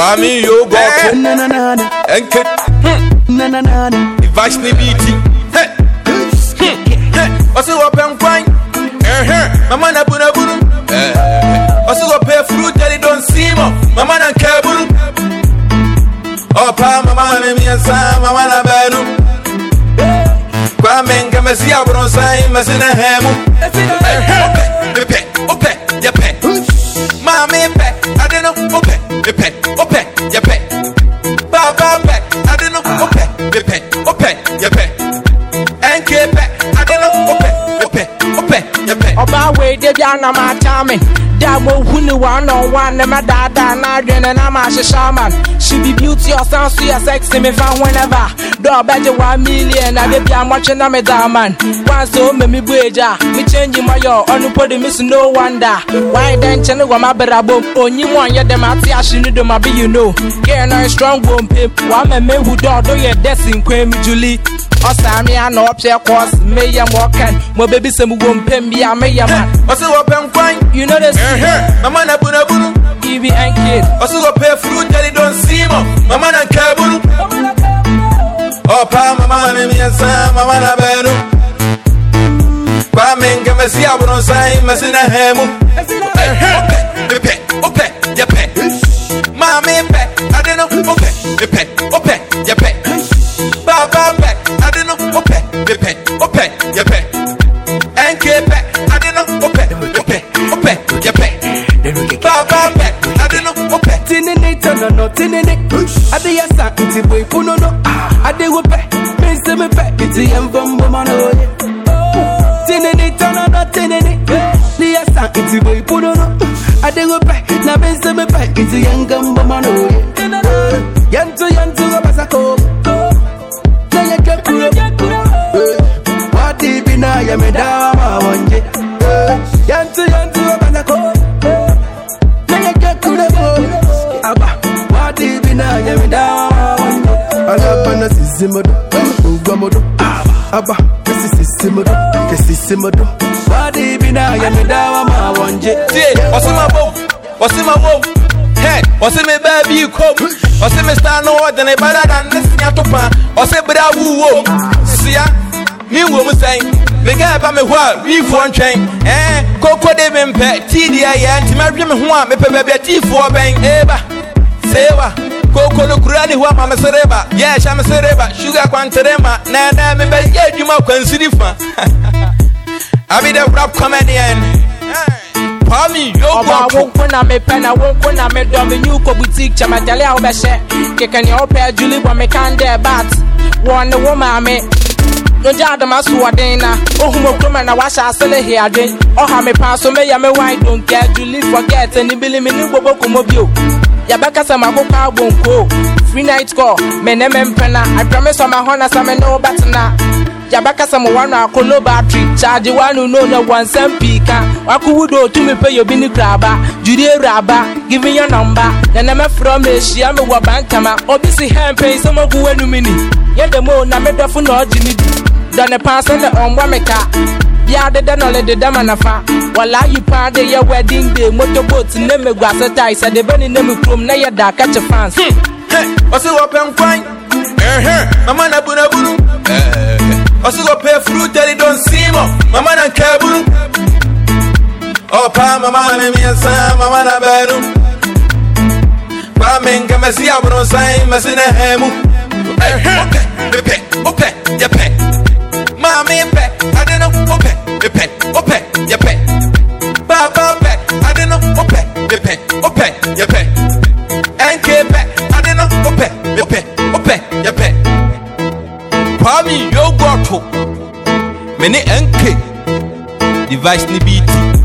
Kwame Yogurt Enke Device ni BT Osu open kwine Mama na buna buru Osu open fruit that don't see mo Mama na kaburu Opa mama na miyansa Mama na beru Kwame nga mesi abronsa Mesi na hemu Ope Yape Mami pe I don't know Ope Yape Baba pe I don't know Ope Yape Enke pe I don't know Ope Yape Oba we de bia na ma charming da mo hunu one on one na dada na dwen na ma shaman she be beauty or sound so sexy me fan whenever do beje 1 million na de bia mo na me da man once so me bueja me change my yo onu podi miss no wonder why then chene go ma berabo onyi mo anye dem ati ashinu do ma be you know get no strong bone pep wa me hu do ye desin kwem Julie Osami ana opse course me yam walking mo baby sem go mpem bia me yam Osu open kwine you know this Mama na buna buru Evie and kid Osu go pay fruit that don't see mo Mama na kaburu Opa mama na miyansa Mama na beru Kwame nga mesi abronsa Mesi na hemu Ope Yape Mami pe I don't know Ope Yape Baba pe I don't know Ope Yape Enke pe I don't know Ope Yape Baba pe I don't know Ope Tinini no tinini Ade ya sa nti boy puno no Ade wo pe me se me pe iti emvombo mano Tinini no tinini Ade ya sa nti boy puno no Ade wo pe na me se me pe iti emvombo mano Yantu go pasako Na ya kekuro Wadi bina ya me da ma wanje Yantu go pasako Na ya kekuro Aba Wadi bina ya me da wanje Alapa na sisimodo Ugamodo Aba Sisimodo Wadi bina ya me da ma wanje Osima wo Hey, osime baby come Osime star no other than better than this nyatopa Ose bra wo Sia Mi wo mu sai Me ga ba me hwa we for ntwen Koko de me mpe TD ya nti ma dwe me ho a me pe baby T4 ben eba sewa Koko no kurani hwa ma me sereba yeah sha me sereba sugar kwanterema na me be ye dwuma kwansirifa I be the rap comedian Kwame Yogurt wonko me pena wonko na me do me new ko boutique chamatale a obehye keke ne opa Julie bo me kan there bat one woman me no jada maso wadena ohumo kroma na washa asele he adwen oha me pa so me ya me why don't care Julie forget any bili me ni bobo komobio ya baka sama ko pa bonko free night call me ne me pena I promise on my honor some no batna Jabaka some one akolo battery charge one no na one sempika wakuwudo to me pay your bini kraba Judy raba give me your number then I'm from Asia me wa bankama obisi hempe some go wenu mini ye the mo na me dofo no jini don the pass and the onwa meka bia de no le de manafa wala you pa de your wedding day motorboat ne me gwasa tai say de beni ne me krom na ye da catch fans Osu open fine mama na buna buru Osu go pay fruit that don't see mo Mama na kaburu Opa mama na miyansa Mama na beru Kwame nga mesi abronsa Mesi na hemu Ope Yape Mami pe I don't know Ope Yape Baba pe I don't know Ope Yape Enke pe I don't know Ope Yape Kwame Yogurt Mene Enke Device ni BT